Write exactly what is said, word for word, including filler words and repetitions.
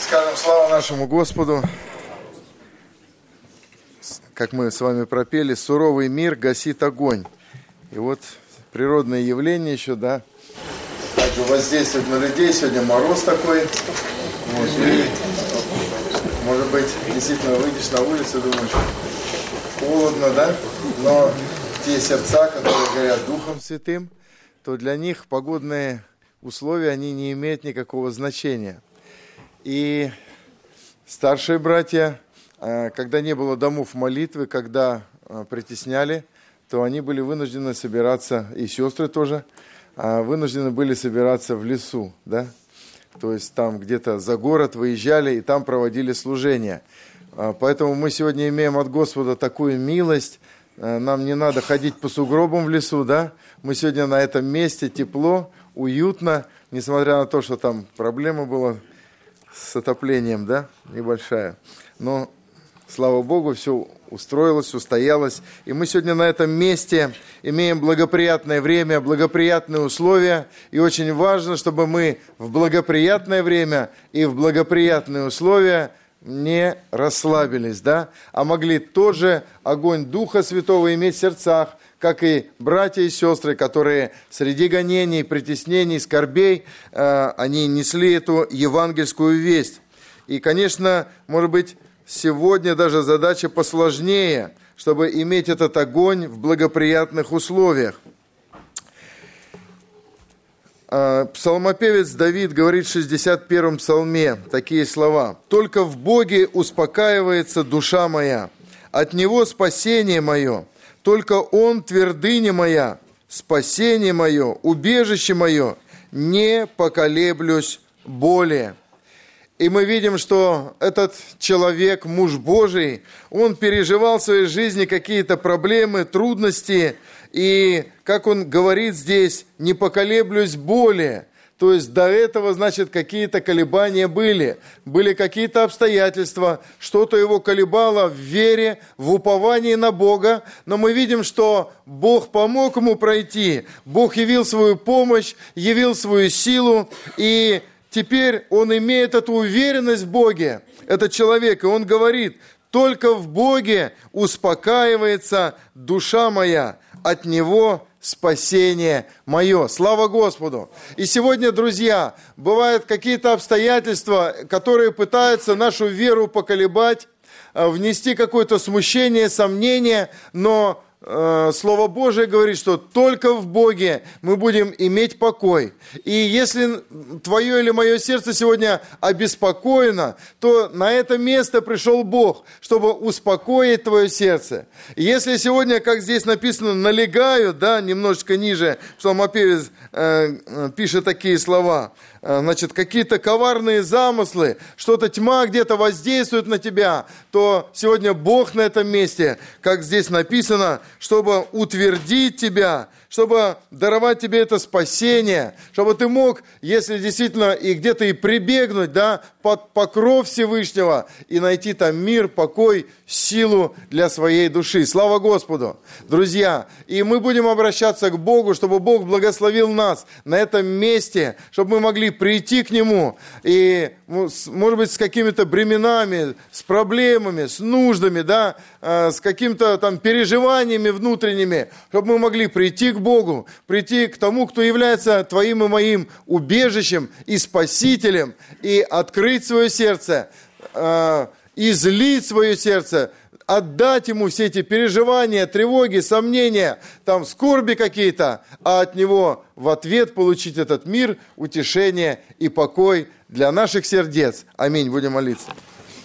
Скажем слава нашему Господу. Как мы с вами пропели, суровый мир гасит огонь. И вот природное явление еще, да, также воздействует на людей. Сегодня мороз такой. Вот, и, может быть, действительно выйдешь на улицу и думаешь, холодно, да? Но те сердца, которые горят Духом Святым, то для них погодные условия, они не имеют никакого значения. И старшие братья, когда не было домов молитвы, когда притесняли, то они были вынуждены собираться, и сестры тоже, вынуждены были собираться в лесу, да? То есть там где-то за город выезжали и там проводили служение. Поэтому мы сегодня имеем от Господа такую милость, нам не надо ходить по сугробам в лесу, да? Мы сегодня на этом месте, тепло, уютно, несмотря на то, что там проблема была с отоплением, да, небольшая. Но, слава Богу, все устроилось, устоялось. И мы сегодня на этом месте имеем благоприятное время, благоприятные условия. И очень важно, чтобы мы в благоприятное время и в благоприятные условия не расслабились, да, а могли тоже огонь Духа Святого иметь в сердцах, как и братья и сестры, которые среди гонений, притеснений, скорбей, э, они несли эту евангельскую весть. И, конечно, может быть, сегодня даже задача посложнее, чтобы иметь этот огонь в благоприятных условиях. Э, псалмопевец Давид говорит в шестьдесят первом псалме такие слова: «Только в Боге успокаивается душа моя, от Него спасение мое. Только Он твердыня моя, спасение мое, убежище мое, не поколеблюсь более». И мы видим, что этот человек, муж Божий, он переживал в своей жизни какие-то проблемы, трудности, и, как он говорит здесь, «не поколеблюсь более». То есть до этого, значит, какие-то колебания были, были какие-то обстоятельства, что-то его колебало в вере, в уповании на Бога, но мы видим, что Бог помог ему пройти, Бог явил свою помощь, явил свою силу, и теперь он имеет эту уверенность в Боге, этот человек, и он говорит: «Только в Боге успокаивается душа моя, от Него спасение мое». Слава Господу! И сегодня, друзья, бывают какие-то обстоятельства, которые пытаются нашу веру поколебать, внести какое-то смущение, сомнение, но э, Слово Божие говорит, что только в Боге мы будем иметь покой. И если твое или мое сердце сегодня обеспокоено, то на это место пришел Бог, чтобы успокоить твое сердце. И если сегодня, как здесь написано, налегают, да, немножечко ниже, псалмопевец э, пишет такие слова, значит, какие-то коварные замыслы, что-то тьма где-то воздействует на тебя, то сегодня Бог на этом месте, как здесь написано, чтобы утвердить тебя, чтобы даровать тебе это спасение, чтобы ты мог, если действительно и где-то и прибегнуть, да, под покров Всевышнего и найти там мир, покой, силу для своей души. Слава Господу! Друзья, и мы будем обращаться к Богу, чтобы Бог благословил нас на этом месте, чтобы мы могли прийти к Нему и, может быть, с какими-то бременами, с проблемами, с нуждами, да, с какими-то там переживаниями внутренними, чтобы мы могли прийти к Богу, прийти к тому, кто является твоим и моим убежищем и спасителем, и открыть свое сердце, излить свое сердце, отдать Ему все эти переживания, тревоги, сомнения, там скорби какие-то, а от Него в ответ получить этот мир, утешение и покой для наших сердец. Аминь. Будем молиться.